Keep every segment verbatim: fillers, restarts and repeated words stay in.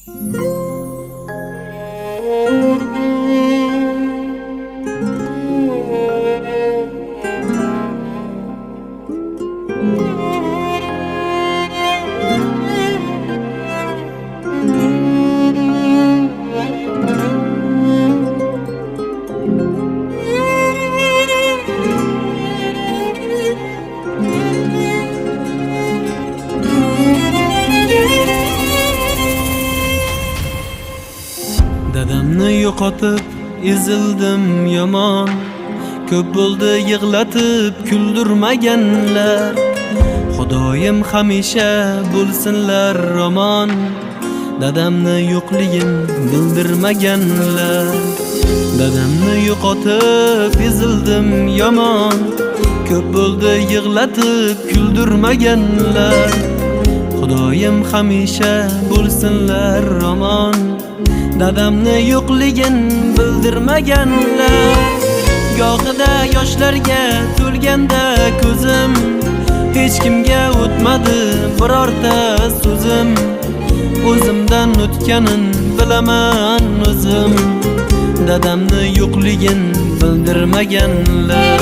Dadamni yo'qotib ezildim yomon, ko'p bo'ldi yig'latib kuldirmaganlar. Xudoyim hamisha bo'lsinlar omon, dadamni yo'qligin bildirmaganlar. Dadamni yo'qotib ezildim yomon, ko'p bo'ldi yig'latib kuldirmaganlar. Xudoyim hamisha bo'lsinlar omon, dadamni yo'qligin bildirmaganlar. Gohida yoshlarga to'lganda ko'zim, hech kimga o'tmadi birorta so'zim. O'zimdan o'tganin bilaman o'zim, dadamni yo'qligin bildirmaganlar.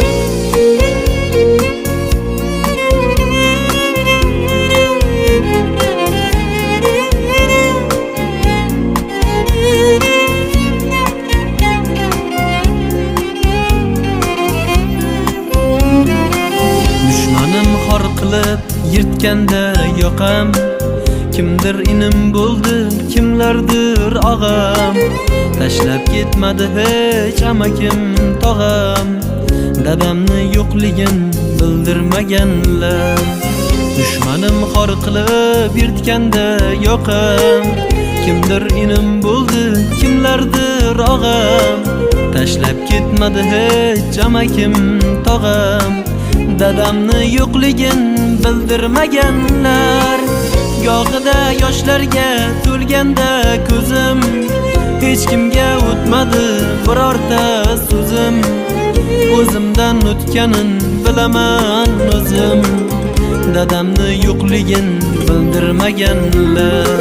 Qilib yirtganda yoqam, kimdir inim bo'ldi, kimlardir og'am. Tashlab ketmadi hech amakim tog'am, dadamni yo'qligin bildirmaganlar. Dushmanim xor qilib yirtganda yoqam, kimdir inim bo'ldi, kimlardir og'am. Tashlab ketmadi hech amakim tog'am, dadamni yo'qligin bildirmaganlar. Gohida yoshlarga to'lganda ko'zim, hech kimga o'tmadi birorta so'zim. O'zimdan o'tganin bilaman o'zim, dadamni yo'qligin bildirmaganlar.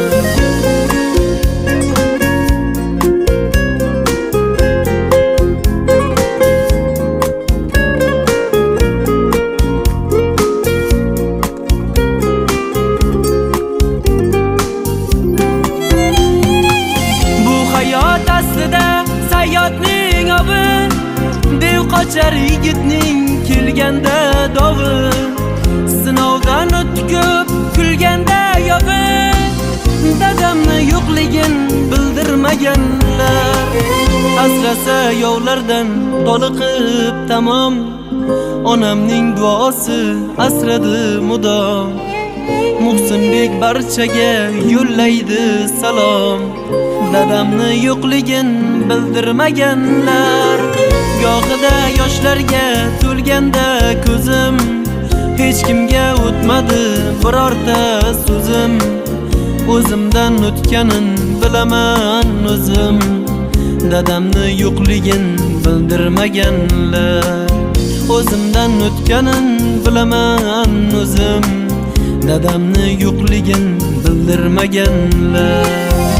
Hayotning obi, dev qochar yigitning kelganda dovi. Sinovdan o'tib kulganda yobi, dadamni yo'qligin bildirmaganlar. Asrasa yovlardan toliqib tamom, onamning duosi asradi mudom. Muhsinbek barchaga yo'llaydi salom, dadamni yo'qligin bildirmaganlar. Gohida yoshlarga to'lganda ko'zim, hech kimga o'tmadi birorta so'zim. O'zimdan o'tganin bilaman o'zim, dadamni yo'qligin bildirmaganlar. O'zimdan o'tganin bilaman o'zim, dadamni yo'qligin bildirmaganlar.